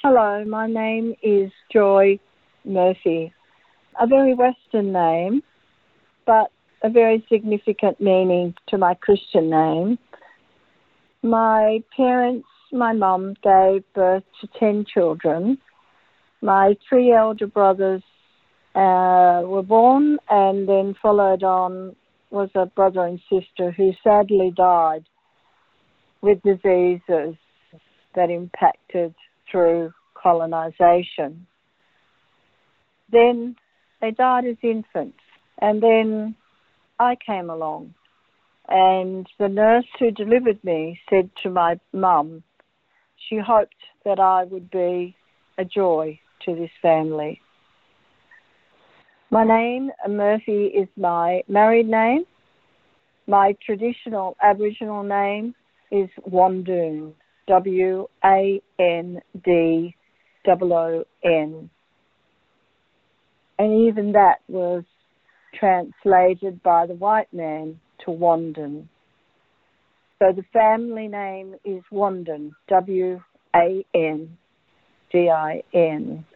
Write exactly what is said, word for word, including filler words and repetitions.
Hello, my name is Joy Murphy. A very Western name, but a very significant meaning to my Christian name. My parents, my mum, gave birth to ten children. My three elder brothers uh, were born, and then followed on was a brother and sister who sadly died with diseases that impacted through colonisation. Then they died as infants, and then I came along, and the nurse who delivered me said to my mum she hoped that I would be a joy to this family. My name, Murphy, is my married name. My traditional Aboriginal name is Wandoon, W A N D O O N. And even that was translated by the white man to Wandin. So the family name is Wandin, W A N D I N.